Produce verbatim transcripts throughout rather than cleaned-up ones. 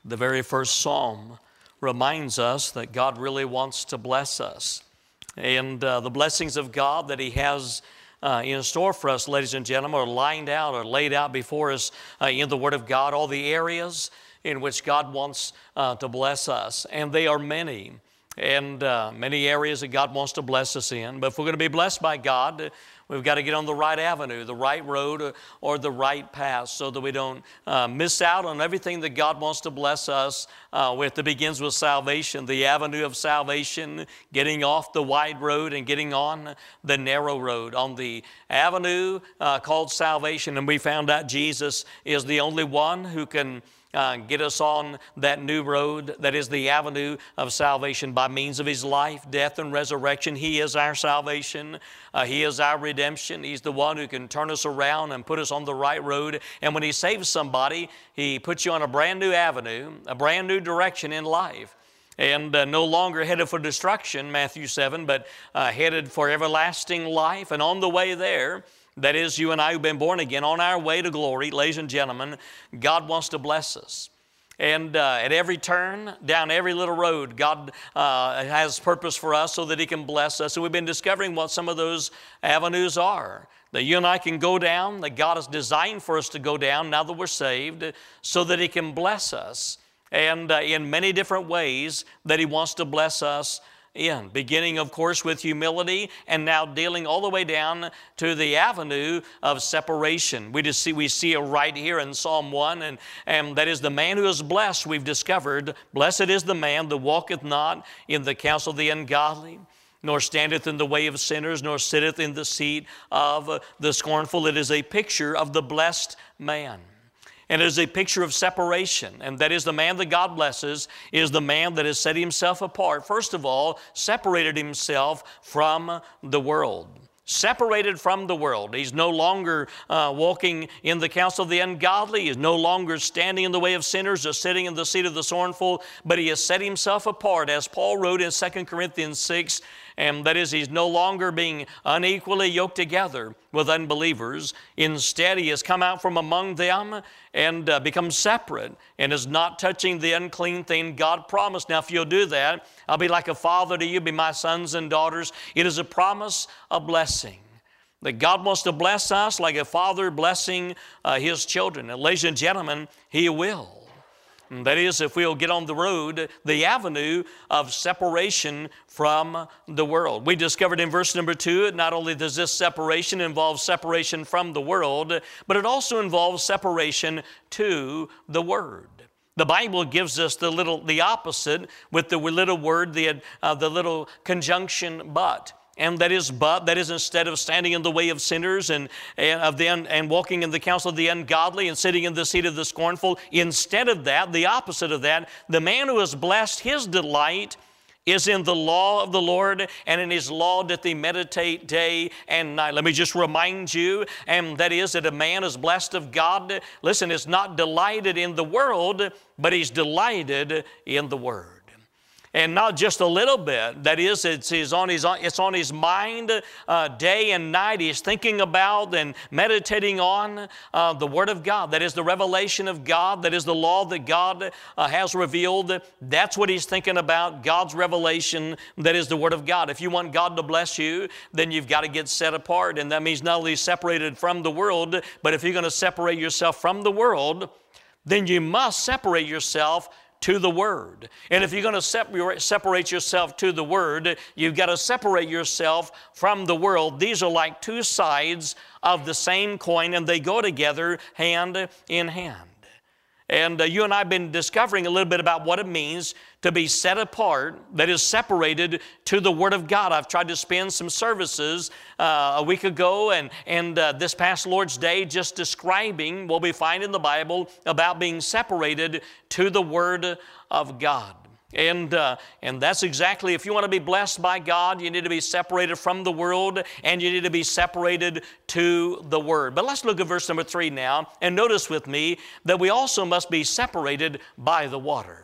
The very first psalm reminds us that God really wants to bless us. And uh, the blessings of God that He has uh, in store for us, ladies and gentlemen, are lined out or laid out before us uh, in the Word of God, all the areas in which God wants uh, to bless us. And they are many, and uh, many areas that God wants to bless us in. But if we're going to be blessed by God, we've got to get on the right avenue, the right road, or the right path so that we don't uh, miss out on everything that God wants to bless us uh, with. It begins with salvation, the avenue of salvation, getting off the wide road and getting on the narrow road, on the avenue uh, called salvation. And we found out Jesus is the only one who can Uh, get us on that new road that is the avenue of salvation by means of His life, death, and resurrection. He is our salvation. Uh, he is our redemption. He's the one who can turn us around and put us on the right road. And when He saves somebody, He puts you on a brand new avenue, a brand new direction in life. And uh, no longer headed for destruction, Matthew seven, but uh, headed for everlasting life. And on the way there, that is, you and I who've been born again, on our way to glory, ladies and gentlemen, God wants to bless us. And uh, at every turn, down every little road, God uh, has purpose for us so that He can bless us. And we've been discovering what some of those avenues are that you and I can go down, that God has designed for us to go down now that we're saved, so that He can bless us. And uh, in many different ways that He wants to bless us in, beginning, of course, with humility, and now dealing all the way down to the avenue of separation. We just see we see it right here in Psalm one, and, and that is the man who is blessed, we've discovered. Blessed is the man that walketh not in the counsel of the ungodly, nor standeth in the way of sinners, nor sitteth in the seat of the scornful. It is a picture of the blessed man. And it is a picture of separation. And that is the man that God blesses is the man that has set himself apart. First of all, separated himself from the world. Separated from the world. He's no longer uh, walking in the counsel of the ungodly. He's no longer standing in the way of sinners or sitting in the seat of the scornful. But he has set himself apart, as Paul wrote in Second Corinthians six. And that is, he's no longer being unequally yoked together with unbelievers. Instead, he has come out from among them and uh, become separate and is not touching the unclean thing God promised. Now, if you'll do that, I'll be like a father to you, be my sons and daughters. It is a promise of blessing. That God wants to bless us like a father blessing uh, his children. And ladies and gentlemen, He will. And that is, if we'll get on the road, the avenue of separation from the world. We discovered in verse number two, not only does this separation involve separation from the world, but it also involves separation to the Word. The Bible gives us the little, the opposite with the little word, the, uh, the little conjunction but. And that is but, that is instead of standing in the way of sinners and, and, of the, and walking in the counsel of the ungodly and sitting in the seat of the scornful, instead of that, the opposite of that, the man who is blessed, his delight is in the law of the Lord, and in His law doth he meditate day and night. Let me just remind you, and that is that a man is blessed of God. Listen, is not delighted in the world, but he's delighted in the Word. And not just a little bit. That is, it's, it's, on, his, it's on his mind uh, day and night. He's thinking about and meditating on uh, the Word of God. That is the revelation of God. That is the law that God uh, has revealed. That's what he's thinking about, God's revelation. That is the Word of God. If you want God to bless you, then you've got to get set apart. And that means not only separated from the world, but if you're going to separate yourself from the world, then you must separate yourself to the Word. And if you're going to separate yourself to the Word, you've got to separate yourself from the world. These are like two sides of the same coin, and they go together hand in hand. And uh, you and I have been discovering a little bit about what it means to be set apart, that is separated to the Word of God. I've tried to spend some services uh, a week ago and, and uh, this past Lord's Day just describing what we find in the Bible about being separated to the Word of God. And, uh, and that's exactly, if you want to be blessed by God, you need to be separated from the world, and you need to be separated to the Word. But let's look at verse number three now, and notice with me that we also must be separated by the water.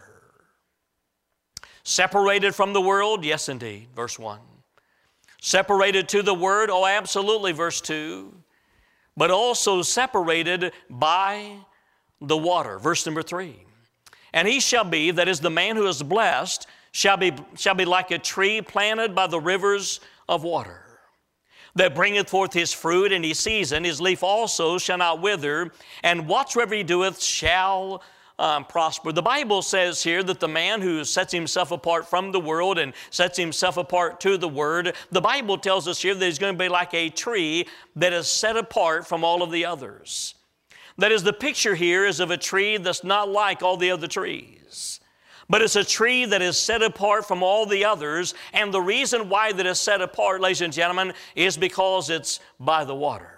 Separated from the world? Yes, indeed, verse one. Separated to the Word? Oh, absolutely, verse two. But also separated by the water, verse number three. And he shall be, that is the man who is blessed, shall be, shall be like a tree planted by the rivers of water, that bringeth forth his fruit in his season. His leaf also shall not wither, and whatsoever he doeth shall um, prosper. The Bible says here that the man who sets himself apart from the world and sets himself apart to the Word, the Bible tells us here that he's going to be like a tree that is set apart from all of the others. That is, the picture here is of a tree that's not like all the other trees, but it's a tree that is set apart from all the others. And the reason why that is set apart, ladies and gentlemen, is because it's by the water.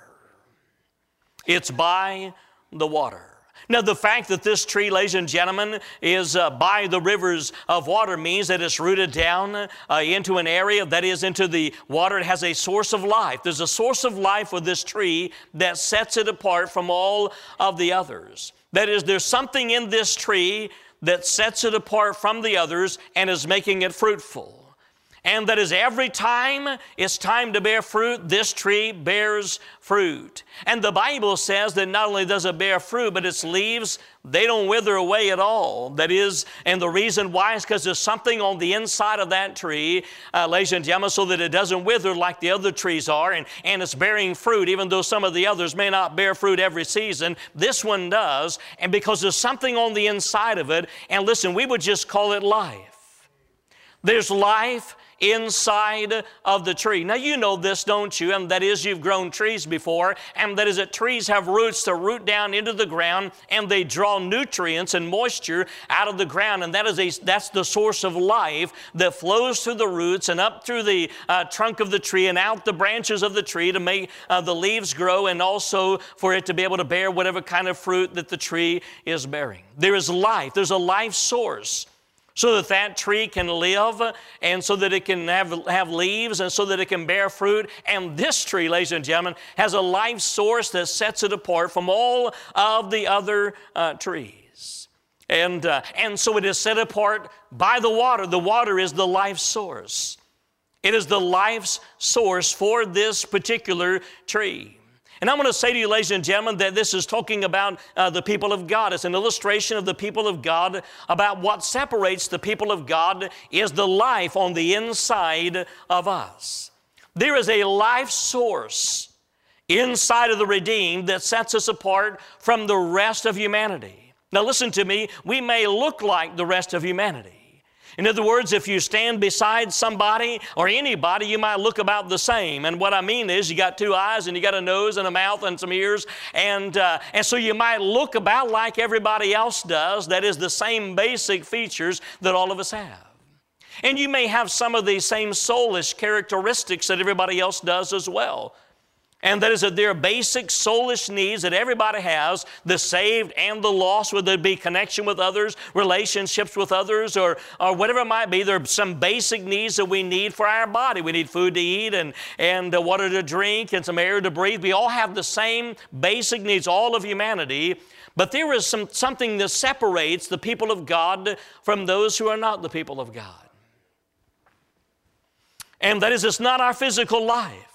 It's by the water. Now, the fact that this tree, ladies and gentlemen, is uh, by the rivers of water means that it's rooted down uh, into an area, that is, into the water. It has a source of life. There's a source of life with this tree that sets it apart from all of the others. That is, there's something in this tree that sets it apart from the others and is making it fruitful. And that is, every time it's time to bear fruit, this tree bears fruit. And the Bible says that not only does it bear fruit, but its leaves, they don't wither away at all. That is, and the reason why is because there's something on the inside of that tree, uh, ladies and gentlemen, so that it doesn't wither like the other trees are, and, and it's bearing fruit, even though some of the others may not bear fruit every season. This one does, and because there's something on the inside of it, and listen, we would just call it life. There's life inside of the tree. Now, you know this, don't you? And that is, you've grown trees before, and that is that trees have roots to root down into the ground, and they draw nutrients and moisture out of the ground, and that is a, that's the source of life that flows through the roots and up through the uh, trunk of the tree and out the branches of the tree to make uh, the leaves grow, and also for it to be able to bear whatever kind of fruit that the tree is bearing. There is life. There's a life source, so that that tree can live, and so that it can have, have leaves, and so that it can bear fruit. And this tree, ladies and gentlemen, has a life source that sets it apart from all of the other uh, trees. And, uh, and so it is set apart by the water. The water is the life source. It is the life's source for this particular tree. And I'm going to say to you, ladies and gentlemen, that this is talking about uh, the people of God. It's an illustration of the people of God, about what separates the people of God is the life on the inside of us. There is a life source inside of the redeemed that sets us apart from the rest of humanity. Now listen to me, we may look like the rest of humanity. In other words, if you stand beside somebody or anybody, you might look about the same. And what I mean is, you got two eyes and you got a nose and a mouth and some ears. And, uh, and so you might look about like everybody else does. That is the same basic features that all of us have. And you may have some of these same soulish characteristics that everybody else does as well. And that is that there are basic soulish needs that everybody has, the saved and the lost, whether it be connection with others, relationships with others, or, or whatever it might be. There are some basic needs that we need for our body. We need food to eat and, and uh, water to drink and some air to breathe. We all have the same basic needs, all of humanity. But there is some, something that separates the people of God from those who are not the people of God. And that is, it's not our physical life.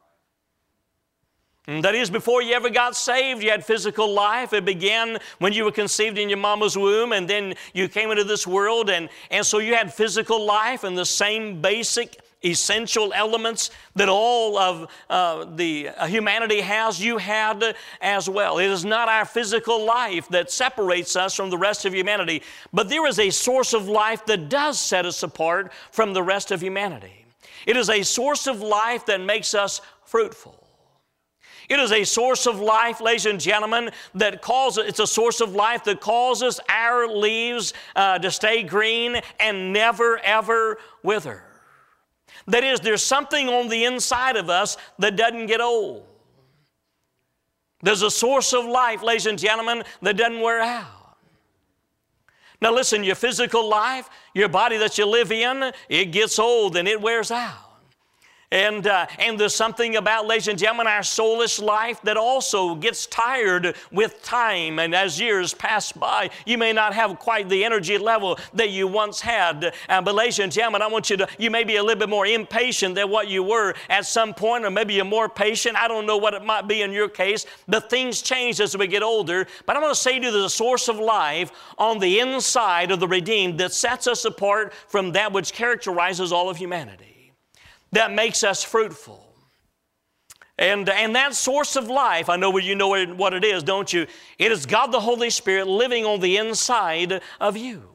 And that is, before you ever got saved, you had physical life. It began when you were conceived in your mama's womb, and then you came into this world, and, and so you had physical life and the same basic essential elements that all of uh, the uh, humanity has, you had as well. It is not our physical life that separates us from the rest of humanity, but there is a source of life that does set us apart from the rest of humanity. It is a source of life that makes us fruitful. It is a source of life, ladies and gentlemen, that causes, it's a source of life that causes our leaves uh, to stay green and never, ever wither. That is, there's something on the inside of us that doesn't get old. There's a source of life, ladies and gentlemen, that doesn't wear out. Now listen, your physical life, your body that you live in, it gets old and it wears out. And, uh, and there's something about, ladies and gentlemen, our soulish life that also gets tired with time. And as years pass by, you may not have quite the energy level that you once had. Uh, but ladies and gentlemen, I want you to, you may be a little bit more impatient than what you were at some point, or maybe you're more patient. I don't know what it might be in your case, but things change as we get older. But I want to say to you, there's a source of life on the inside of the redeemed that sets us apart from that which characterizes all of humanity, that makes us fruitful. And, and that source of life, I know you know what it is, don't you? It is God the Holy Spirit living on the inside of you.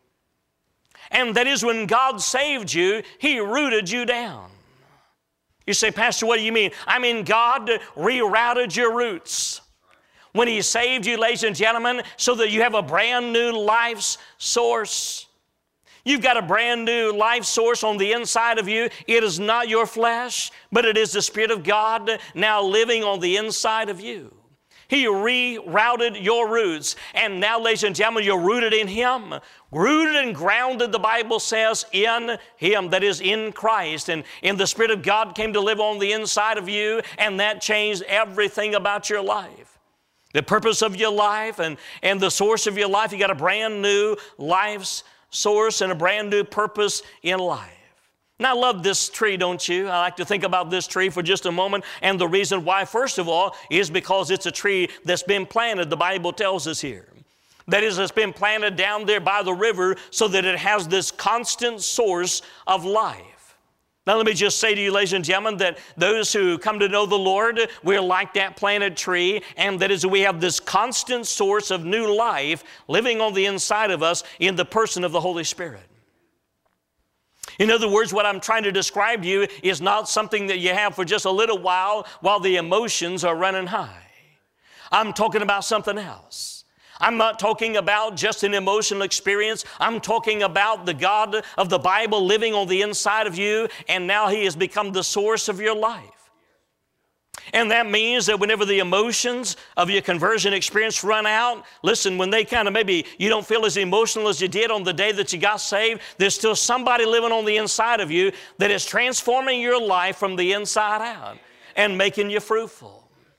And that is when God saved you, He rooted you down. You say, Pastor, what do you mean? I mean, God rerouted your roots when He saved you, ladies and gentlemen, so that you have a brand new life's source. You've got a brand new life source on the inside of you. It is not your flesh, but it is the Spirit of God now living on the inside of you. He rerouted your roots. And now, ladies and gentlemen, you're rooted in Him. Rooted and grounded, the Bible says, in Him, that is in Christ. And, and the Spirit of God came to live on the inside of you, and that changed everything about your life. The purpose of your life and, and the source of your life, you got a brand new life's source and a brand new purpose in life. Now, I love this tree, don't you? I like to think about this tree for just a moment. And the reason why, first of all, is because it's a tree that's been planted, the Bible tells us here. That is, it's been planted down there by the river so that it has this constant source of life. Now, let me just say to you, ladies and gentlemen, that those who come to know the Lord, we're like that planted tree, and that is, we have this constant source of new life living on the inside of us in the person of the Holy Spirit. In other words, what I'm trying to describe to you is not something that you have for just a little while while the emotions are running high. I'm talking about something else. I'm not talking about just an emotional experience. I'm talking about the God of the Bible living on the inside of you, and now He has become the source of your life. And that means that whenever the emotions of your conversion experience run out, listen, when they kind of maybe you don't feel as emotional as you did on the day that you got saved, there's still somebody living on the inside of you that is transforming your life from the inside out and making you fruitful.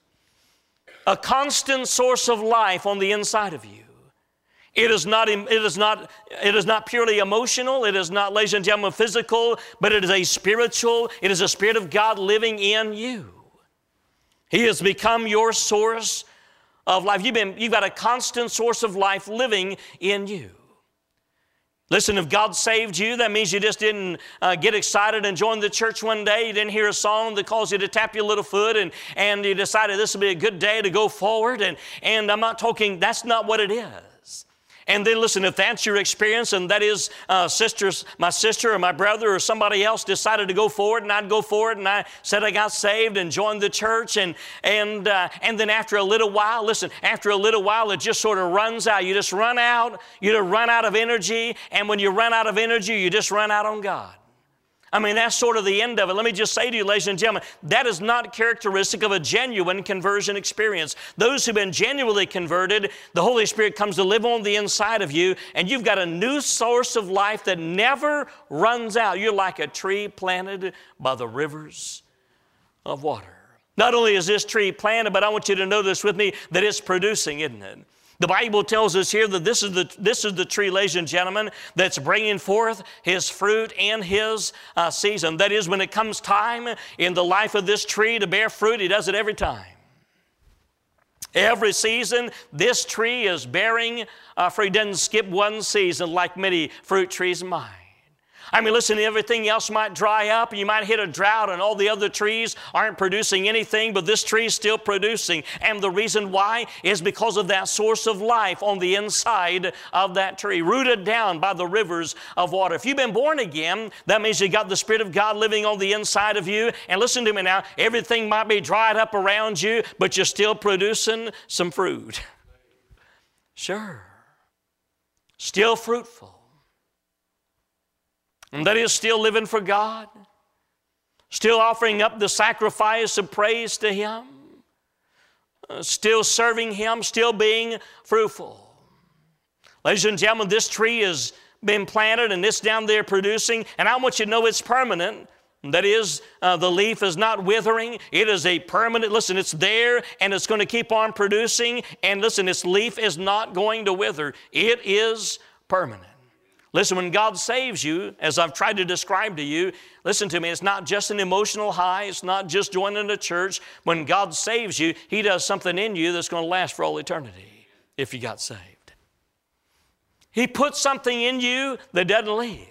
A constant source of life on the inside of you. It is not, it is not, it is not purely emotional. It is not, ladies and gentlemen, physical, but it is a spiritual. It is the Spirit of God living in you. He has become your source of life. You've been, you've got a constant source of life living in you. Listen, if God saved you, that means you just didn't uh, get excited and join the church one day. You didn't hear a song that caused you to tap your little foot and, and you decided this would be a good day to go forward. And, and I'm not talking, that's not what it is. And then listen, if that's your experience and that is uh, sisters, my sister or my brother or somebody else decided to go forward and I'd go forward and I said I got saved and joined the church and, and, uh, and then after a little while, listen, after a little while it just sort of runs out. You just run out, you just run out of energy, and when you run out of energy, you just run out on God. I mean, that's sort of the end of it. Let me just say to you, ladies and gentlemen, that is not characteristic of a genuine conversion experience. Those who've been genuinely converted, the Holy Spirit comes to live on the inside of you, and you've got a new source of life that never runs out. You're like a tree planted by the rivers of water. Not only is this tree planted, but I want you to notice with me that it's producing, isn't it? The Bible tells us here that this is the, this is the tree, ladies and gentlemen, that's bringing forth his fruit in his uh, season. That is, when it comes time in the life of this tree to bear fruit, he does it every time. Every season, this tree is bearing uh, fruit. He doesn't skip one season like many fruit trees might. I mean, listen, everything else might dry up. You might hit a drought and all the other trees aren't producing anything, but this tree is still producing. And the reason why is because of that source of life on the inside of that tree, rooted down by the rivers of water. If you've been born again, that means you got the Spirit of God living on the inside of you. And listen to me now, everything might be dried up around you, but you're still producing some fruit. Sure. Still fruitful. And that is still living for God, still offering up the sacrifice of praise to Him, uh, still serving Him, still being fruitful. Ladies and gentlemen, this tree has been planted and it's down there producing, and I want you to know it's permanent. That is, uh, the leaf is not withering. It is a permanent, listen, it's there and it's going to keep on producing. And listen, its leaf is not going to wither. It is permanent. Listen, when God saves you, as I've tried to describe to you, listen to me, it's not just an emotional high. It's not just joining a church. When God saves you, He does something in you that's going to last for all eternity if you got saved. He puts something in you that doesn't leave.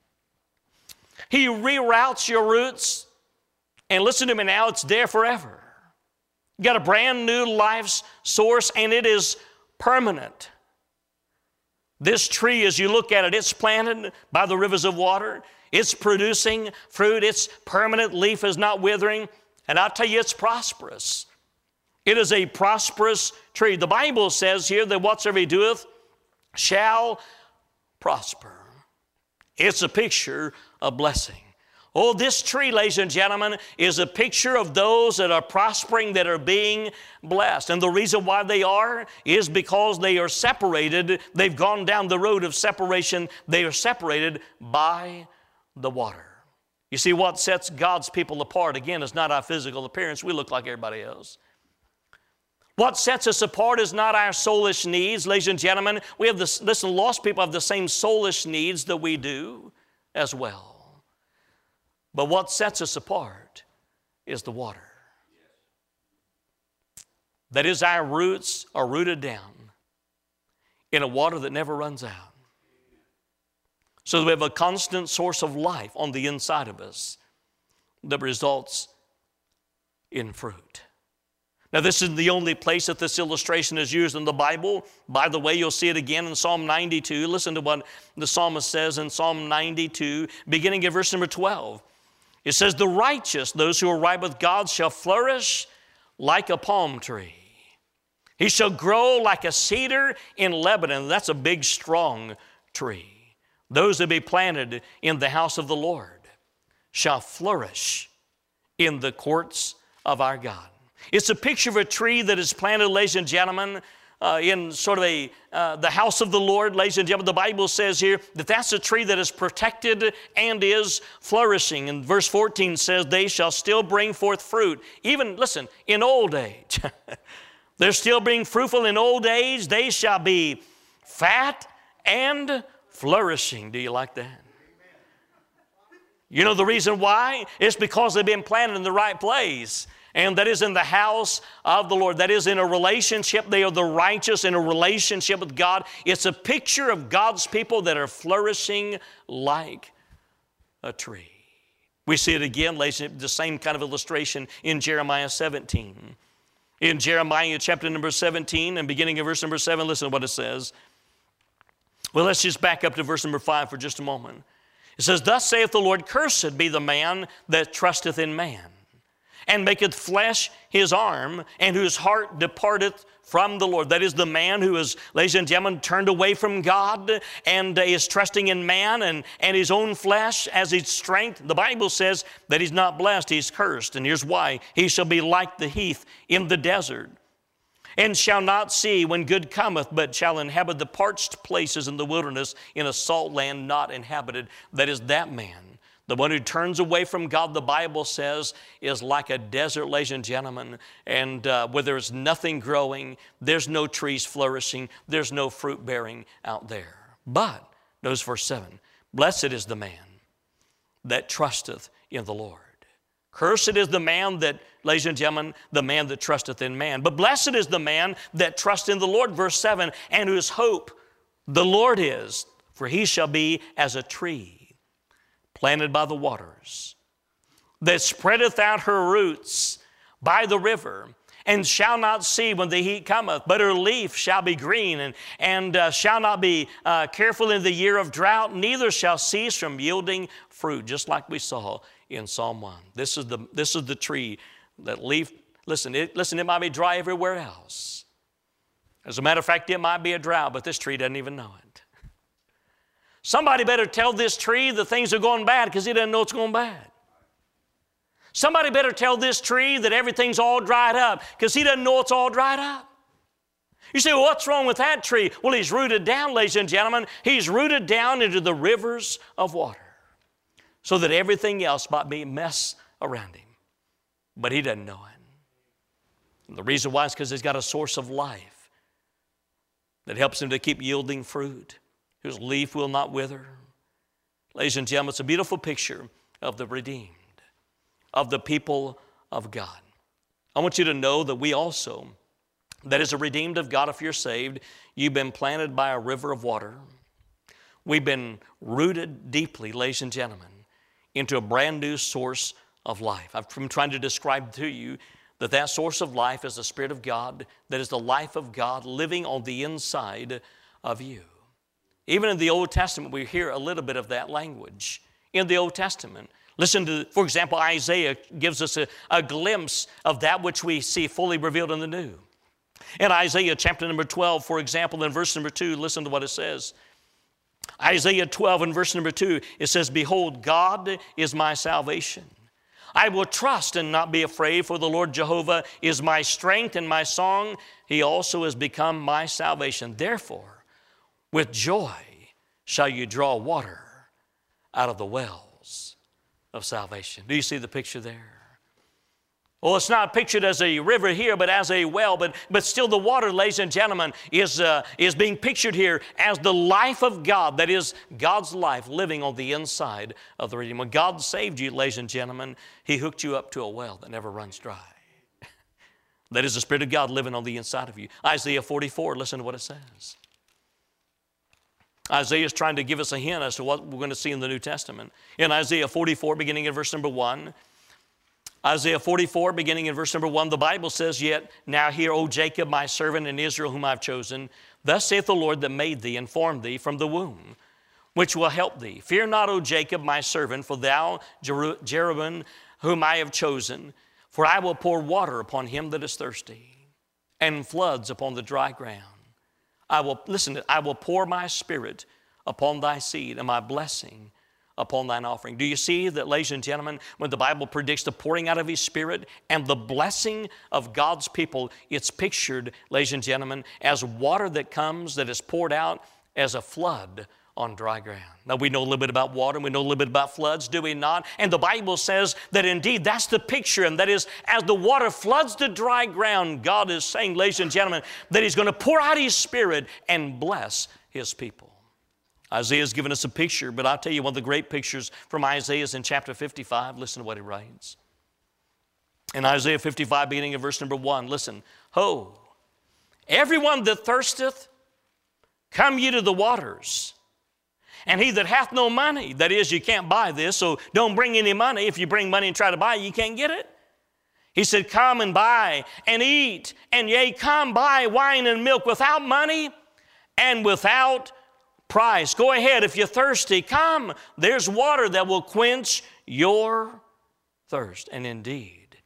He reroutes your roots, and listen to me now, it's there forever. You got a brand new life's source, and it is permanent. This tree, as you look at it, it's planted by the rivers of water. It's producing fruit. Its permanent leaf is not withering. And I'll tell you, it's prosperous. It is a prosperous tree. The Bible says here that whatsoever he doeth shall prosper. It's a picture of blessing. Oh, this tree, ladies and gentlemen, is a picture of those that are prospering, that are being blessed. And the reason why they are is because they are separated. They've gone down the road of separation. They are separated by the water. You see, what sets God's people apart, again, is not our physical appearance. We look like everybody else. What sets us apart is not our soulish needs. Ladies and gentlemen, we have this, listen, lost people have the same soulish needs that we do as well. But what sets us apart is the water. That is, our roots are rooted down in a water that never runs out. So that we have a constant source of life on the inside of us that results in fruit. Now, this isn't the only place that this illustration is used in the Bible. By the way, you'll see it again in Psalm ninety-two. Listen to what the psalmist says in Psalm ninety-two, beginning at verse number twelve. It says, the righteous, those who are right with God, shall flourish like a palm tree. He shall grow like a cedar in Lebanon. That's a big, strong tree. Those that be planted in the house of the Lord shall flourish in the courts of our God. It's a picture of a tree that is planted, ladies and gentlemen, uh, in sort of a uh, the house of the Lord. Ladies and gentlemen, the Bible says here that that's a tree that is protected and is flourishing. And verse fourteen says, they shall still bring forth fruit. Even, listen, in old age. They're still being fruitful in old age. They shall be fat and flourishing. Do you like that? You know the reason why? It's because they've been planted in the right place. And that is in the house of the Lord. That is in a relationship. They are the righteous in a relationship with God. It's a picture of God's people that are flourishing like a tree. We see it again, ladies, the same kind of illustration in Jeremiah seventeen. In Jeremiah chapter number seventeen and beginning of verse number seven, listen to what it says. Well, let's just back up to verse number five for just a moment. It says, thus saith the Lord, cursed be the man that trusteth in man, and maketh flesh his arm, and whose heart departeth from the Lord. That is the man who is, ladies and gentlemen, turned away from God and is trusting in man and, and his own flesh as his strength. The Bible says that he's not blessed, he's cursed. And here's why. He shall be like the heath in the desert, and shall not see when good cometh, but shall inhabit the parched places in the wilderness, in a salt land not inhabited. That is that man. The one who turns away from God, the Bible says, is like a desert, ladies and gentlemen, and uh, where there's nothing growing, there's no trees flourishing, there's no fruit bearing out there. But, notice verse seven, blessed is the man that trusteth in the Lord. Cursed is the man that, ladies and gentlemen, the man that trusteth in man. But blessed is the man that trusteth in the Lord, verse seven, and whose hope the Lord is, for he shall be as a tree planted by the waters, that spreadeth out her roots by the river, and shall not see when the heat cometh, but her leaf shall be green, and, and uh, shall not be uh, careful in the year of drought, neither shall cease from yielding fruit, just like we saw in Psalm one. This is the, this is the tree that leaf, listen, it, listen, it might be dry everywhere else. As a matter of fact, it might be a drought, but this tree doesn't even know it. Somebody better tell this tree that things are going bad because he doesn't know it's going bad. Somebody better tell this tree that everything's all dried up because he doesn't know it's all dried up. You say, well, what's wrong with that tree? Well, he's rooted down, ladies and gentlemen. He's rooted down into the rivers of water. so that everything else might be a mess around him. But he doesn't know it. And the reason why is because he's got a source of life that helps him to keep yielding fruit, whose leaf will not wither. Ladies and gentlemen, it's a beautiful picture of the redeemed, of the people of God. I want you to know that we also, that is a redeemed of God, if you're saved, you've been planted by a river of water. We've been rooted deeply, ladies and gentlemen, into a brand new source of life. I've been trying to describe to you that that source of life is the Spirit of God, that is the life of God living on the inside of you. Even in the Old Testament, we hear a little bit of that language. In the Old Testament, listen to, for example, Isaiah gives us a, a glimpse of that which we see fully revealed in the New. In Isaiah chapter number twelve, for example, in verse number two, listen to what it says. Isaiah twelve and verse number two, it says, "Behold, God is my salvation. I will trust and not be afraid, for the Lord Jehovah is my strength and my song. He also has become my salvation. Therefore, with joy shall you draw water out of the wells of salvation." Do you see the picture there? Well, it's not pictured as a river here, but as a well. But, but still the water, ladies and gentlemen, is, uh, is being pictured here as the life of God. That is God's life living on the inside of the Redeemer. When God saved you, ladies and gentlemen, He hooked you up to a well that never runs dry. That is the Spirit of God living on the inside of you. Isaiah forty-four, listen to what it says. Isaiah is trying to give us a hint as to what we're going to see in the New Testament. In Isaiah forty-four, beginning in verse number one, Isaiah forty-four, beginning in verse number one, the Bible says, "Yet now hear, O Jacob, my servant, and Israel, whom I've chosen. Thus saith the Lord that made thee and formed thee from the womb, which will help thee. Fear not, O Jacob, my servant, for thou, Jeroboam, whom I have chosen. For I will pour water upon him that is thirsty, and floods upon the dry ground. I will, listen, I will pour my spirit upon thy seed, and my blessing upon thine offering." Do you see that, ladies and gentlemen, when the Bible predicts the pouring out of His Spirit and the blessing of God's people, it's pictured, ladies and gentlemen, as water that comes, that is poured out as a flood on dry ground. Now, we know a little bit about water, and we know a little bit about floods, do we not? And the Bible says that indeed that's the picture, and that is as the water floods the dry ground, God is saying, ladies and gentlemen, that He's going to pour out His Spirit and bless His people. Isaiah's given us a picture, but I'll tell you one of the great pictures from Isaiah is in chapter fifty-five. Listen to what he writes. In Isaiah fifty-five, beginning of verse number one, listen. "Ho, everyone that thirsteth, come ye to the waters. And he that hath no money," that is, you can't buy this, so don't bring any money. If you bring money and try to buy it, you can't get it. He said, "Come and buy and eat, and yea, come buy wine and milk without money and without price." Go ahead, if you're thirsty, come. There's water that will quench your thirst. And indeed,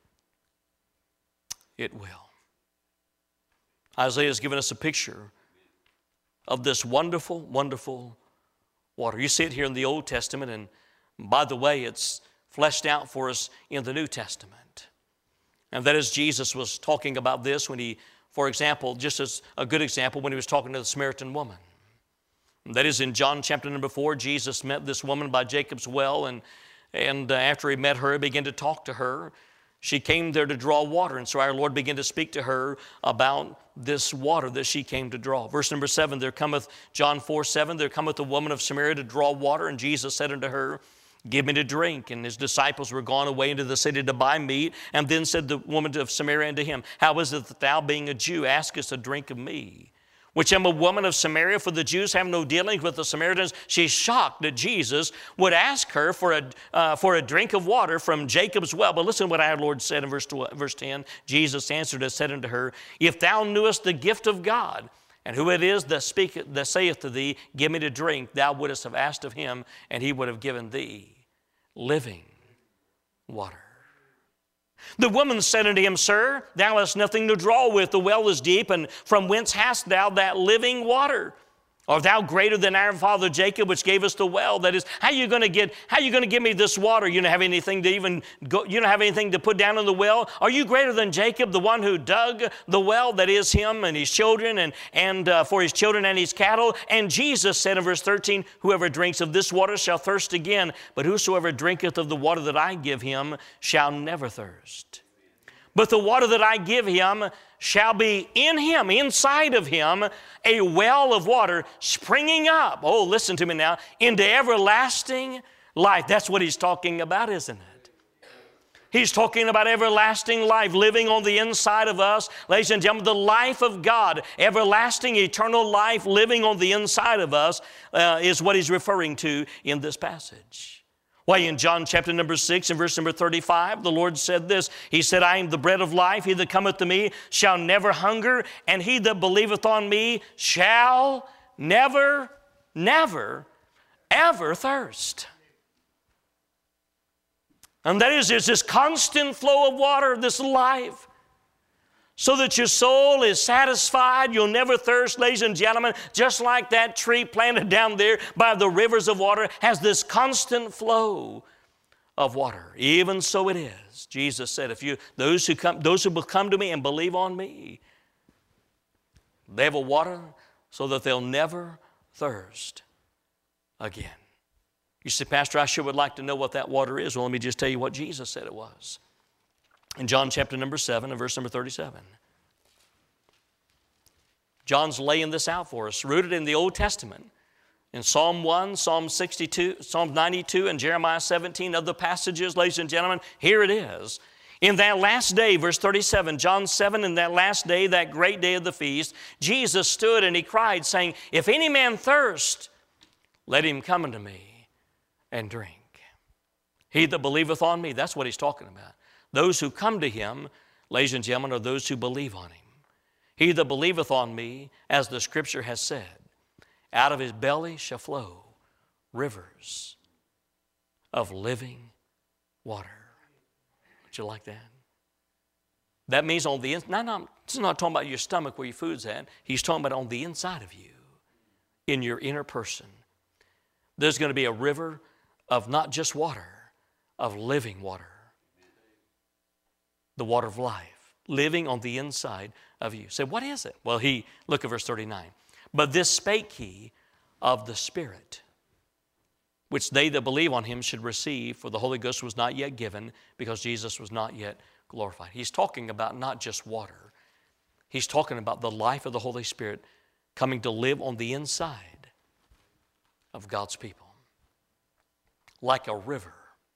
it will. Isaiah has given us a picture of this wonderful, wonderful water. You see it here in the Old Testament, and by the way, it's fleshed out for us in the New Testament. And that is, Jesus was talking about this when He, for example, just as a good example, when He was talking to the Samaritan woman. That is, in John chapter number four, Jesus met this woman by Jacob's well, and, and uh, after He met her, He began to talk to her. She came there to draw water, and so our Lord began to speak to her about this water that she came to draw. Verse number seven, there cometh, John four seven, there cometh a woman of Samaria to draw water, and Jesus said unto her, "Give me to drink." And His disciples were gone away into the city to buy meat. And then said the woman of Samaria unto Him, "How is it that thou, being a Jew, askest a drink of me, which am a woman of Samaria? For the Jews have no dealings with the Samaritans." She's shocked that Jesus would ask her for a, uh, for a drink of water from Jacob's well. But listen to what our Lord said in verse, twelve, verse ten. Jesus answered and said unto her, "If thou knewest the gift of God, and who it is that speaketh, that saith to thee, Give me to drink, thou wouldest have asked of Him, and He would have given thee living water." The woman said unto Him, "Sir, thou hast nothing to draw with. The well is deep, and from whence hast thou that living water? Art thou greater than our father Jacob, which gave us the well? That is, how you going to get? How you going to give me this water? You don't have anything to even go. You don't have anything to put down in the well. Are you greater than Jacob, the one who dug the well? That is him and his children, and and uh, for his children and his cattle. And Jesus said in verse thirteen, "Whoever drinks of this water shall thirst again, but whosoever drinketh of the water that I give him shall never thirst. But the water that I give him shall be in him, inside of him, a well of water springing up." Oh, listen to me now. "Into everlasting life." That's what he's talking about, isn't it? He's talking about everlasting life living on the inside of us. Ladies and gentlemen, the life of God, everlasting, eternal life living on the inside of us uh, is what he's referring to in this passage. Why, in John chapter number six and verse number thirty-five, the Lord said this. He said, "I am the bread of life. He that cometh to me shall never hunger, and he that believeth on me shall never, never, ever thirst." And that is, there's this constant flow of water, this life, so that your soul is satisfied. You'll never thirst, ladies and gentlemen, just like that tree planted down there by the rivers of water has this constant flow of water. Even so it is. Jesus said, if you those who come, those who will come to me and believe on me, they have a water so that they'll never thirst again. You say, "Pastor, I sure would like to know what that water is." Well, let me just tell you what Jesus said it was. In John chapter number seven and verse number thirty-seven. John's laying this out for us, rooted in the Old Testament. In Psalm one, Psalm sixty-two, Psalm ninety-two, and Jeremiah seventeen, other passages, ladies and gentlemen, here it is. In that last day, verse thirty-seven, John seven, in that last day, that great day of the feast, Jesus stood and he cried, saying, "If any man thirst, let him come unto me and drink. He that believeth on me," that's what he's talking about. Those who come to him, ladies and gentlemen, are those who believe on him. "He that believeth on me, as the scripture has said, out of his belly shall flow rivers of living water." Would you like that? That means on the inside. Now, no, this is not talking about your stomach where your food's at. He's talking about on the inside of you, in your inner person. There's going to be a river of not just water, of living water. The water of life, living on the inside of you. Say, what is it? Well, he, look at verse thirty-nine. "But this spake he of the Spirit, which they that believe on him should receive, for the Holy Ghost was not yet given, because Jesus was not yet glorified." He's talking about not just water. He's talking about the life of the Holy Spirit coming to live on the inside of God's people. Like a river.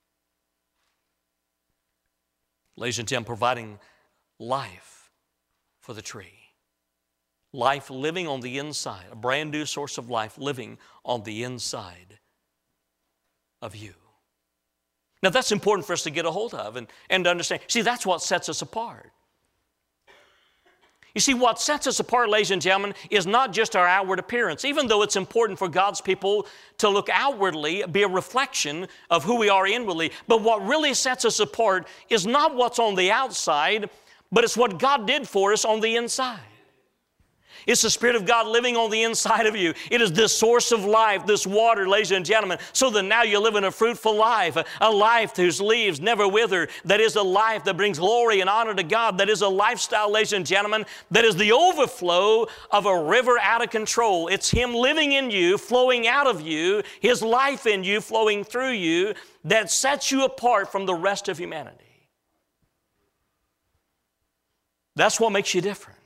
Ladies and gentlemen, providing life for the tree. Life living on the inside, a brand new source of life living on the inside of you. Now that's important for us to get a hold of and, and to understand. See, that's what sets us apart. You see, what sets us apart, ladies and gentlemen, is not just our outward appearance. Even though it's important for God's people to look outwardly, be a reflection of who we are inwardly, but what really sets us apart is not what's on the outside, but it's what God did for us on the inside. It's the Spirit of God living on the inside of you. It is this source of life, this water, ladies and gentlemen, so that now you live in a fruitful life, a, a life whose leaves never wither, that is a life that brings glory and honor to God, that is a lifestyle, ladies and gentlemen, that is the overflow of a river out of control. It's Him living in you, flowing out of you, His life in you, flowing through you, that sets you apart from the rest of humanity. That's what makes you different.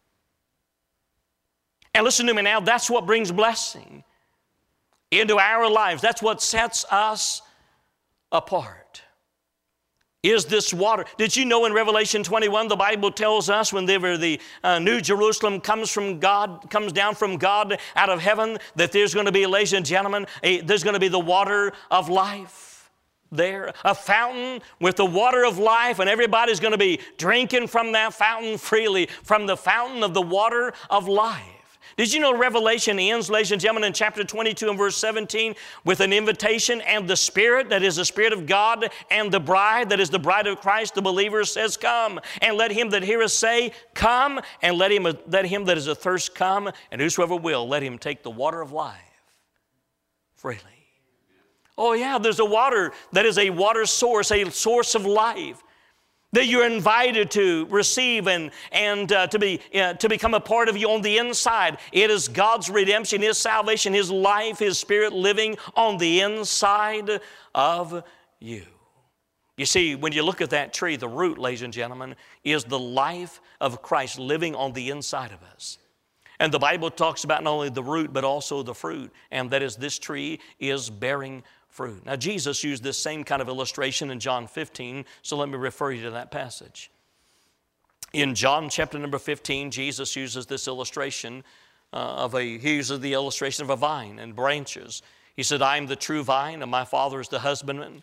And listen to me now, that's what brings blessing into our lives. That's what sets us apart. Is this water. Did you know in Revelation twenty-one, the Bible tells us whenever the uh, New Jerusalem comes from God, comes down from God out of heaven, that there's going to be, ladies and gentlemen, a, there's going to be the water of life there. A fountain with the water of life, and everybody's going to be drinking from that fountain freely, from the fountain of the water of life. Did you know Revelation ends, ladies and gentlemen, in chapter twenty-two and verse seventeen with an invitation, and the Spirit, that is the Spirit of God, and the bride, that is the bride of Christ, the believer, says, come. And let him that heareth say, come, and let him, let him that is athirst come, and whosoever will, let him take the water of life freely. Oh yeah, there's a water that is a water source, a source of life, that you're invited to receive and, and uh, to, be, uh, to become a part of you on the inside. It is God's redemption, His salvation, His life, His Spirit living on the inside of you. You see, when you look at that tree, the root, ladies and gentlemen, is the life of Christ living on the inside of us. And the Bible talks about not only the root, but also the fruit, and that is this tree is bearing fruit. Now, Jesus used this same kind of illustration in John fifteen, so let me refer you to that passage. In John chapter number fifteen, Jesus uses this illustration uh, of a, he uses the illustration of a vine and branches. He said, I am the true vine, and my Father is the husbandman,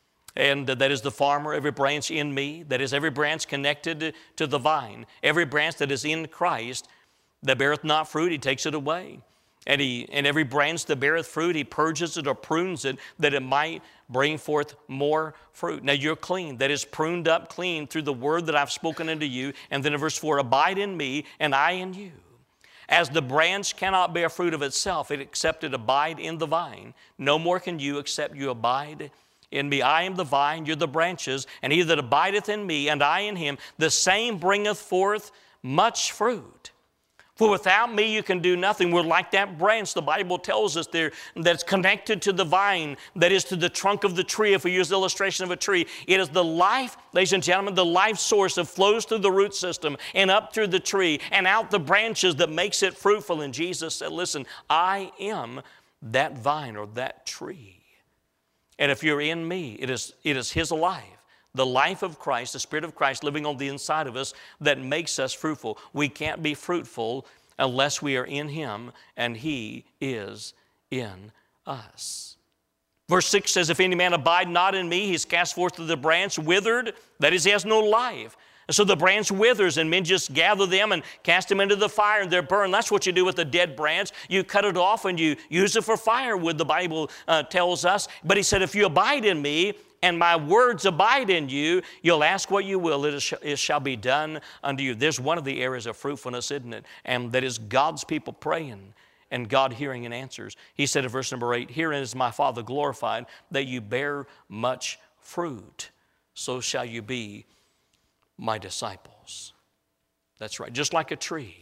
and that is the farmer. Every branch in me, that is every branch connected to the vine, every branch that is in Christ, that beareth not fruit, He takes it away. And, he, and every branch that beareth fruit, He purges it or prunes it, that it might bring forth more fruit. Now you're clean, that is pruned up clean through the word that I've spoken unto you. And then in verse four, abide in me, and I in you. As the branch cannot bear fruit of itself, except it abide in the vine, no more can you except you abide in me. I am the vine, you're the branches, and he that abideth in me, and I in him, the same bringeth forth much fruit. For without me you can do nothing. We're like that branch, the Bible tells us there, that's connected to the vine, that is to the trunk of the tree, if we use the illustration of a tree. It is the life, ladies and gentlemen, the life source that flows through the root system and up through the tree and out the branches that makes it fruitful. And Jesus said, listen, I am that vine or that tree. And if you're in me, it is, it is His life. The life of Christ, the Spirit of Christ living on the inside of us that makes us fruitful. We can't be fruitful unless we are in Him and He is in us. Verse six says, if any man abide not in me, he's cast forth to the branch, withered, that is, he has no life. And so the branch withers, and men just gather them and cast them into the fire, and they're burned. That's what you do with a dead branch. You cut it off and you use it for firewood, the Bible uh, tells us. But he said, if you abide in me, and my words abide in you, you'll ask what you will, it, is, it shall be done unto you. There's one of the areas of fruitfulness, isn't it? And that is God's people praying and God hearing and answers. He said in verse number eight, herein is my Father glorified, that you bear much fruit. So shall you be my disciples. That's right, just like a tree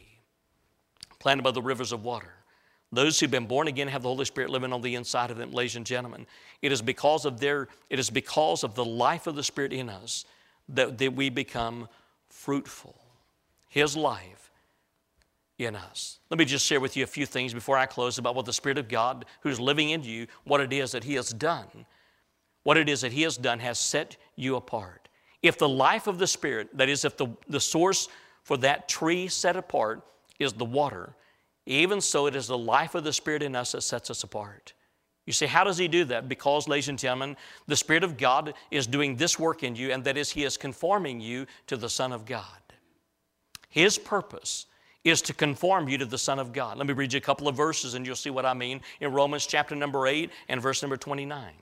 planted by the rivers of water. Those who've been born again have the Holy Spirit living on the inside of them, ladies and gentlemen. It is because of their, it is because of the life of the Spirit in us that, that we become fruitful. His life in us. Let me just share with you a few things before I close about what the Spirit of God who's living in you, what it is that He has done. What it is that He has done has set you apart. If the life of the Spirit, that is, if the, the source for that tree set apart is the water, even so, it is the life of the Spirit in us that sets us apart. You say, how does He do that? Because, ladies and gentlemen, the Spirit of God is doing this work in you, and that is He is conforming you to the Son of God. His purpose is to conform you to the Son of God. Let me read you a couple of verses, and you'll see what I mean. In Romans chapter number eight and verse number twenty-nine.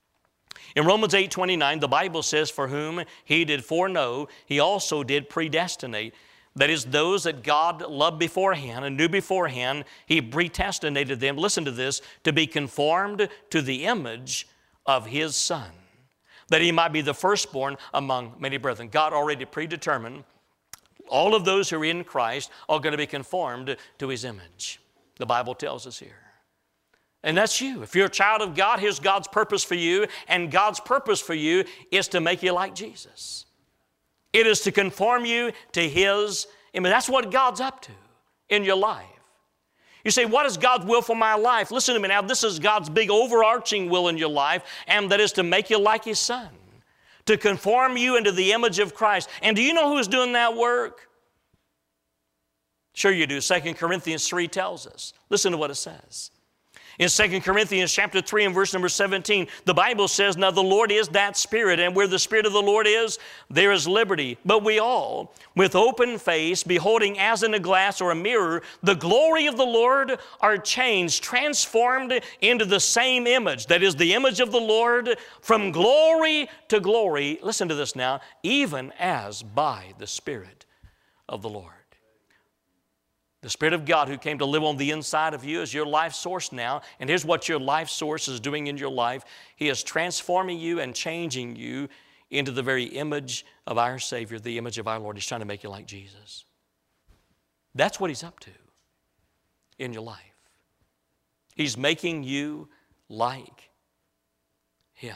In Romans eight twenty-nine, the Bible says, for whom He did foreknow, He also did predestinate. That is, those that God loved beforehand and knew beforehand, He predestinated them, listen to this, to be conformed to the image of His Son, that He might be the firstborn among many brethren. God already predetermined all of those who are in Christ are going to be conformed to His image. The Bible tells us here. And that's you. If you're a child of God, here's God's purpose for you, and God's purpose for you is to make you like Jesus. It is to conform you to His image. That's what God's up to in your life. You say, what is God's will for my life? Listen to me now. This is God's big overarching will in your life, and that is to make you like His Son, to conform you into the image of Christ. And do you know who is doing that work? Sure you do. Second Corinthians three tells us. Listen to what it says. In Second Corinthians chapter three and verse number seventeen, the Bible says, now the Lord is that Spirit, and where the Spirit of the Lord is, there is liberty. But we all, with open face, beholding as in a glass or a mirror, the glory of the Lord, are changed, transformed into the same image, that is the image of the Lord, from glory to glory. Listen to this now, even as by the Spirit of the Lord. The Spirit of God who came to live on the inside of you is your life source now. And here's what your life source is doing in your life. He is transforming you and changing you into the very image of our Savior, the image of our Lord. He's trying to make you like Jesus. That's what He's up to in your life. He's making you like Him.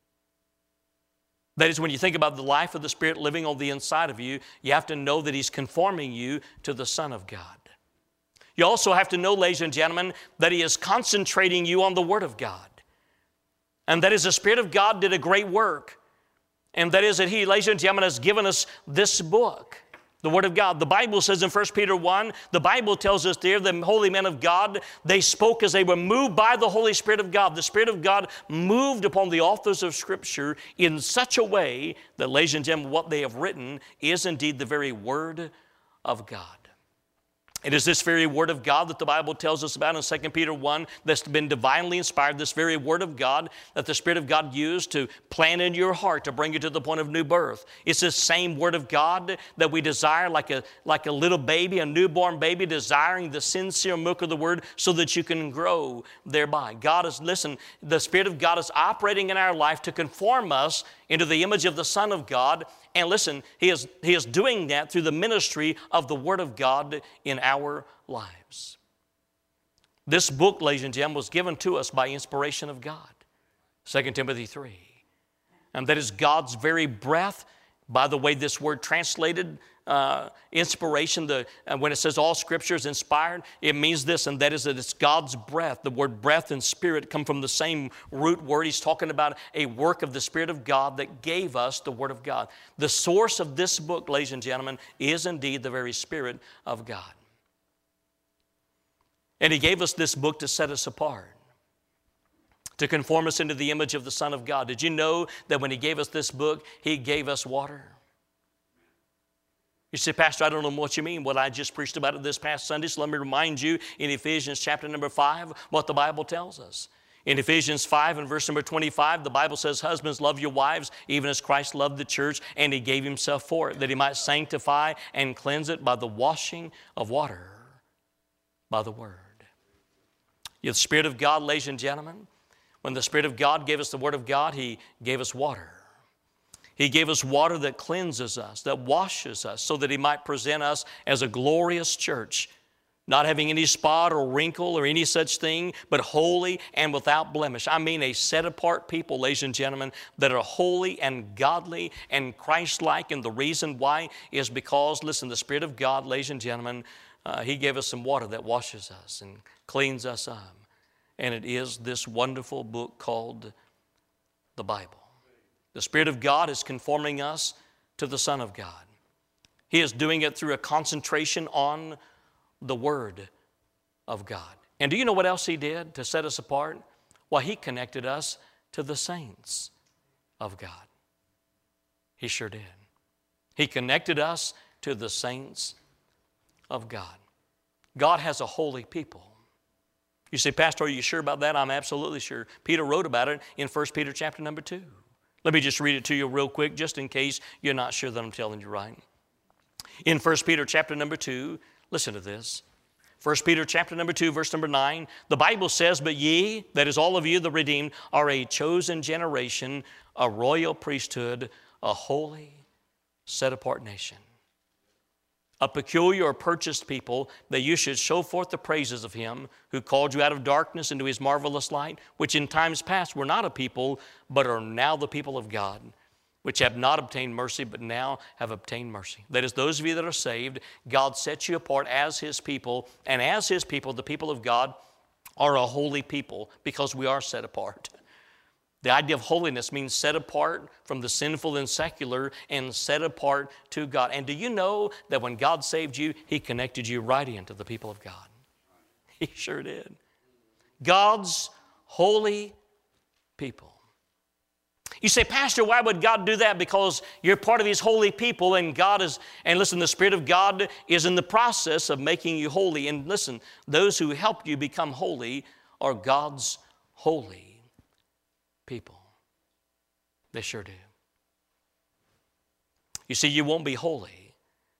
That is, when you think about the life of the Spirit living on the inside of you, you have to know that He's conforming you to the Son of God. You also have to know, ladies and gentlemen, that He is concentrating you on the Word of God. And that is, the Spirit of God did a great work. And that is that He, ladies and gentlemen, has given us this book, the Word of God. The Bible says in First Peter one, the Bible tells us there, the holy men of God, they spoke as they were moved by the Holy Spirit of God. The Spirit of God moved upon the authors of Scripture in such a way that, ladies and gentlemen, what they have written is indeed the very Word of God. It is this very Word of God that the Bible tells us about in Second Peter one that's been divinely inspired, this very Word of God that the Spirit of God used to plant in your heart to bring you to the point of new birth. It's this same Word of God that we desire like a, like a little baby, a newborn baby, desiring the sincere milk of the Word so that you can grow thereby. God is, listen, the Spirit of God is operating in our life to conform us into the image of the Son of God. And listen, he is, he is doing that through the ministry of the Word of God in our lives. This book, ladies and gentlemen, was given to us by inspiration of God. Second Timothy three. And that is God's very breath. By the way, this word translated, uh, inspiration, the, uh, when it says all Scripture is inspired, it means this, and that is that it's God's breath. The word breath and spirit come from the same root word. He's talking about a work of the Spirit of God that gave us the Word of God. The source of this book, ladies and gentlemen, is indeed the very Spirit of God. And He gave us this book to set us apart, to conform us into the image of the Son of God. Did you know that when He gave us this book, He gave us water? You say, Pastor, I don't know what you mean. Well, I just preached about it this past Sunday, so let me remind you in Ephesians chapter number five what the Bible tells us. In Ephesians five and verse number twenty-five, the Bible says, husbands, love your wives, even as Christ loved the church, and He gave Himself for it, that He might sanctify and cleanse it by the washing of water, by the Word. The Spirit of God, ladies and gentlemen, when the Spirit of God gave us the Word of God, He gave us water. He gave us water that cleanses us, that washes us, so that He might present us as a glorious church, not having any spot or wrinkle or any such thing, but holy and without blemish. I mean a set-apart people, ladies and gentlemen, that are holy and godly and Christ-like. And the reason why is because, listen, the Spirit of God, ladies and gentlemen, uh, He gave us some water that washes us and cleans us up. And it is this wonderful book called the Bible. The Spirit of God is conforming us to the Son of God. He is doing it through a concentration on the Word of God. And do you know what else He did to set us apart? Well, He connected us to the saints of God. He sure did. He connected us to the saints of God. God has a holy people. You say, Pastor, are you sure about that? I'm absolutely sure. Peter wrote about it in First Peter chapter number two. Let me just read it to you real quick, just in case you're not sure that I'm telling you right. In First Peter chapter number two, listen to this. First Peter chapter number two, verse number nine, the Bible says, but ye, that is all of you the redeemed, are a chosen generation, a royal priesthood, a holy, set-apart nation, a peculiar or purchased people, that you should show forth the praises of Him who called you out of darkness into His marvelous light, which in times past were not a people, but are now the people of God, which have not obtained mercy, but now have obtained mercy. That is, those of you that are saved, God sets you apart as His people, and as His people, the people of God are a holy people because we are set apart. The idea of holiness means set apart from the sinful and secular and set apart to God. And do you know that when God saved you, He connected you right into the people of God? He sure did. God's holy people. You say, Pastor, why would God do that? Because you're part of His holy people, and God is, and listen, the Spirit of God is in the process of making you holy. And listen, those who help you become holy are God's holy people. They sure do. You see, you won't be holy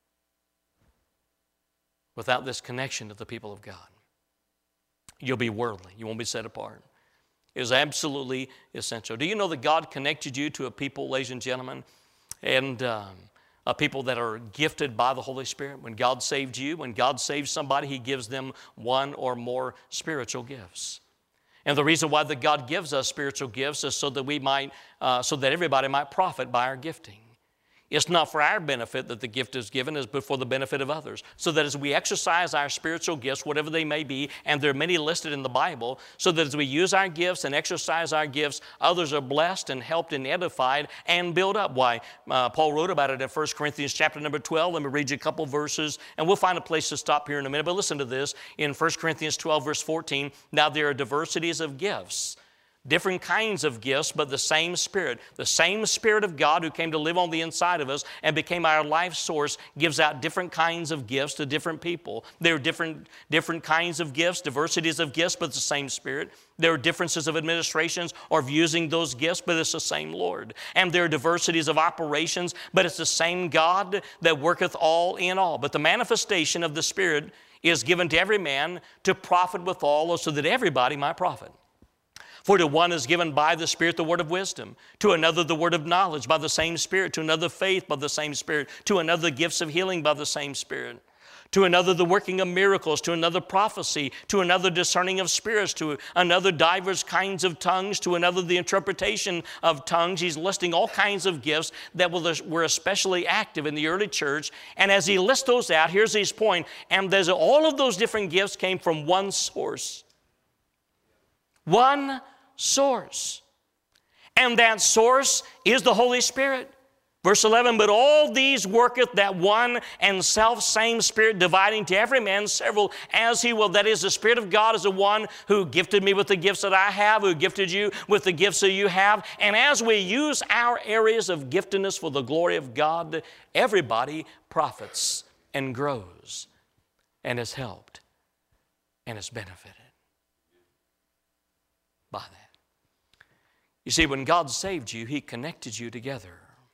without this connection to the people of God. You'll be worldly. You won't be set apart. It is absolutely essential. Do you know that God connected you to a people, ladies and gentlemen, and um, a people that are gifted by the Holy Spirit? When God saved you, when God saves somebody, He gives them one or more spiritual gifts. And the reason why that God gives us spiritual gifts is so that we might, uh, so that everybody might profit by our gifting. It's not for our benefit that the gift is given, it's but for the benefit of others. So that as we exercise our spiritual gifts, whatever they may be, and there are many listed in the Bible, so that as we use our gifts and exercise our gifts, others are blessed and helped and edified and built up. Why? Uh, Paul wrote about it in First Corinthians chapter number twelve. Let me read you a couple verses, and we'll find a place to stop here in a minute. But listen to this. In First Corinthians twelve, verse fourteen, now there are diversities of gifts, different kinds of gifts, but the same Spirit. The same Spirit of God who came to live on the inside of us and became our life source gives out different kinds of gifts to different people. There are different, different kinds of gifts, diversities of gifts, but the same Spirit. There are differences of administrations or of using those gifts, but it's the same Lord. And there are diversities of operations, but it's the same God that worketh all in all. But the manifestation of the Spirit is given to every man to profit withal, so that everybody might profit. For to one is given by the Spirit the word of wisdom, to another the word of knowledge by the same Spirit, to another faith by the same Spirit, to another the gifts of healing by the same Spirit, to another the working of miracles, to another prophecy, to another discerning of spirits, to another divers kinds of tongues, to another the interpretation of tongues. He's listing all kinds of gifts that were especially active in the early church. And as he lists those out, here's his point. And there's all of those different gifts came from one source. One source. And that source is the Holy Spirit. Verse eleven, but all these worketh that one and self same Spirit, dividing to every man several as he will. That is, the Spirit of God is the one who gifted me with the gifts that I have, who gifted you with the gifts that you have. And as we use our areas of giftedness for the glory of God, everybody profits and grows and is helped and is benefited by that. You see, when God saved you, He connected you together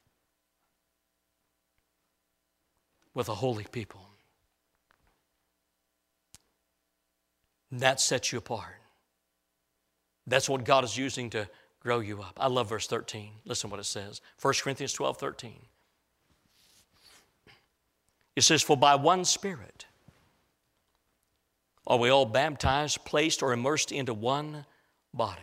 with a holy people. That sets you apart. That's what God is using to grow you up. I love verse thirteen. Listen what it says. First Corinthians twelve, thirteen. It says, for by one Spirit are we all baptized, placed, or immersed into one body.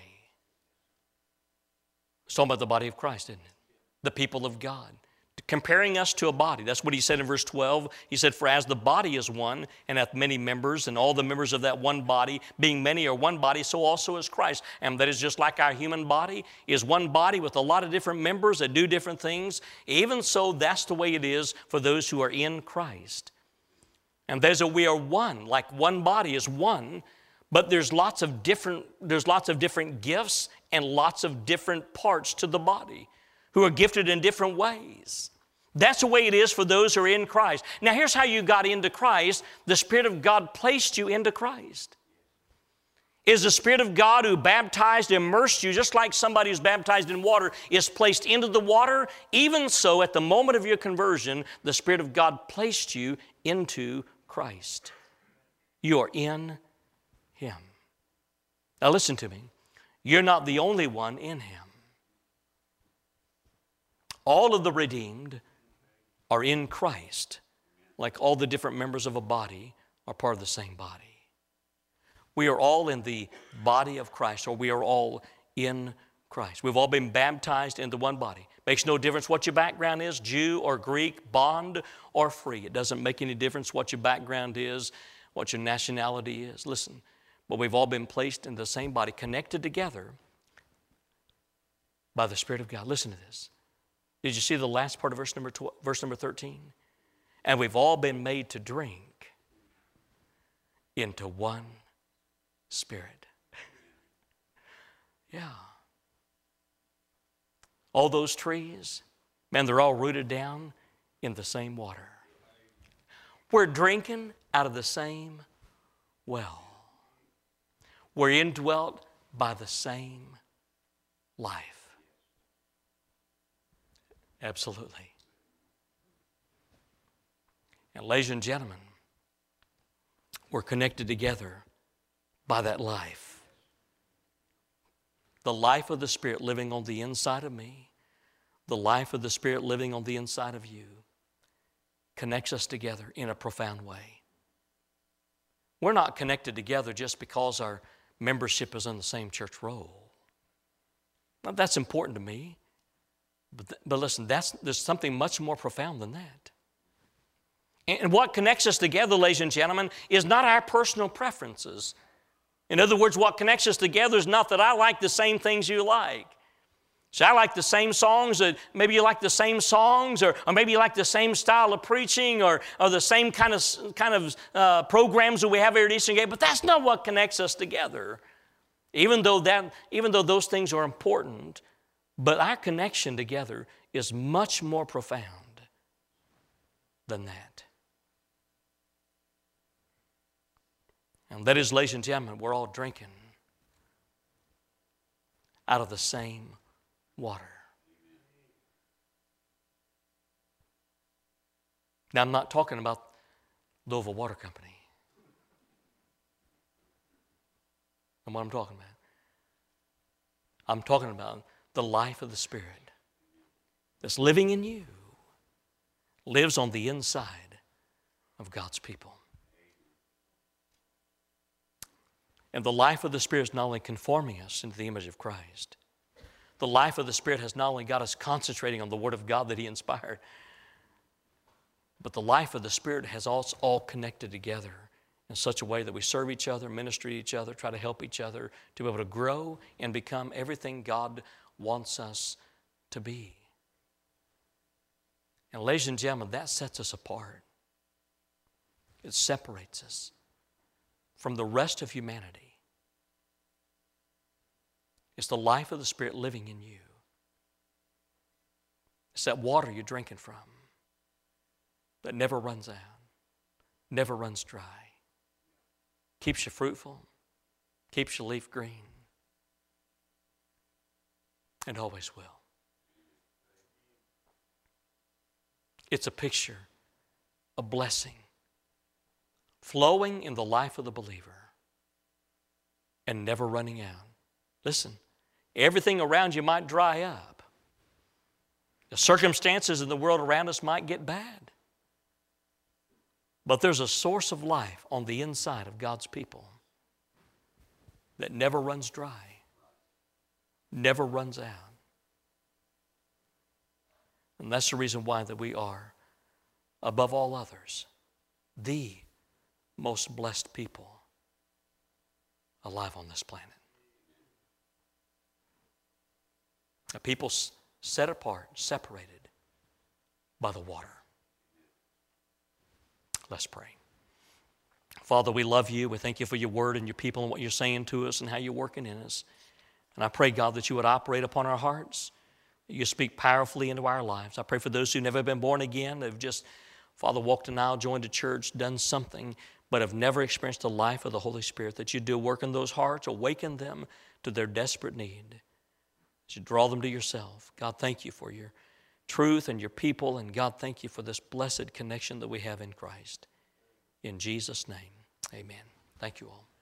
It's talking about the body of Christ, isn't it? The people of God. Comparing us to a body. That's what he said in verse twelve. He said, for as the body is one and hath many members, and all the members of that one body, being many are one body, so also is Christ. And that is just like our human body is one body with a lot of different members that do different things. Even so, that's the way it is for those who are in Christ. And there's a we are one, like one body is one. But there's lots of different, there's lots of different gifts and lots of different parts to the body who are gifted in different ways. That's the way it is for those who are in Christ. Now here's how you got into Christ. The Spirit of God placed you into Christ. It is the Spirit of God who baptized, immersed you, just like somebody who's baptized in water is placed into the water. Even so, at the moment of your conversion, the Spirit of God placed you into Christ. You are in Him. Now listen to me. You're not the only one in Him. All of the redeemed are in Christ, like all the different members of a body are part of the same body. We are all in the body of Christ, or we are all in Christ. We've all been baptized into one body. Makes no difference what your background is, Jew or Greek, bond or free. It doesn't make any difference what your background is, what your nationality is. Listen. But we've all been placed in the same body, connected together by the Spirit of God. Listen to this. Did you see the last part of verse number twelve, verse number thirteen? And we've all been made to drink into one Spirit. Yeah. All those trees, man, they're all rooted down in the same water. We're drinking out of the same well. We're indwelt by the same life. Absolutely. And ladies and gentlemen, we're connected together by that life. The life of the Spirit living on the inside of me, the life of the Spirit living on the inside of you, connects us together in a profound way. We're not connected together just because our membership is on the same church roll. Now, that's important to me. But, th- but listen, that's, there's something much more profound than that. And, and what connects us together, ladies and gentlemen, is not our personal preferences. In other words, what connects us together is not that I like the same things you like. So I like the same songs, or maybe you like the same songs, or, or maybe you like the same style of preaching, or, or the same kind of, kind of uh, programs that we have here at Eastern Gate, but that's not what connects us together. Even though, that, even though those things are important, but our connection together is much more profound than that. And that is, ladies and gentlemen, we're all drinking out of the same water. Now, I'm not talking about Louisville Water Company. And what I'm talking about. I'm talking about the life of the Spirit that's living in you, lives on the inside of God's people. And the life of the Spirit is not only conforming us into the image of Christ, the life of the Spirit has not only got us concentrating on the Word of God that He inspired, but the life of the Spirit has us all connected together in such a way that we serve each other, minister to each other, try to help each other to be able to grow and become everything God wants us to be. And ladies and gentlemen, that sets us apart. It separates us from the rest of humanity. It's the life of the Spirit living in you. It's that water you're drinking from that never runs out, never runs dry, keeps you fruitful, keeps your leaf green, and always will. It's a picture, a blessing, flowing in the life of the believer and never running out. Listen, everything around you might dry up. The circumstances in the world around us might get bad. But there's a source of life on the inside of God's people that never runs dry, never runs out. And that's the reason why that we are, above all others, the most blessed people alive on this planet. A people set apart, separated by the water. Let's pray. Father, we love you. We thank you for your word and your people and what you're saying to us and how you're working in us. And I pray, God, that you would operate upon our hearts. You speak powerfully into our lives. I pray for those who've never been born again, they've just, Father, walked an aisle, joined a church, done something, but have never experienced the life of the Holy Spirit, that you do work in those hearts, awaken them to their desperate need. That you draw them to yourself. God, thank you for your truth and your people, and God, thank you for this blessed connection that we have in Christ. In Jesus' name, amen. Thank you all.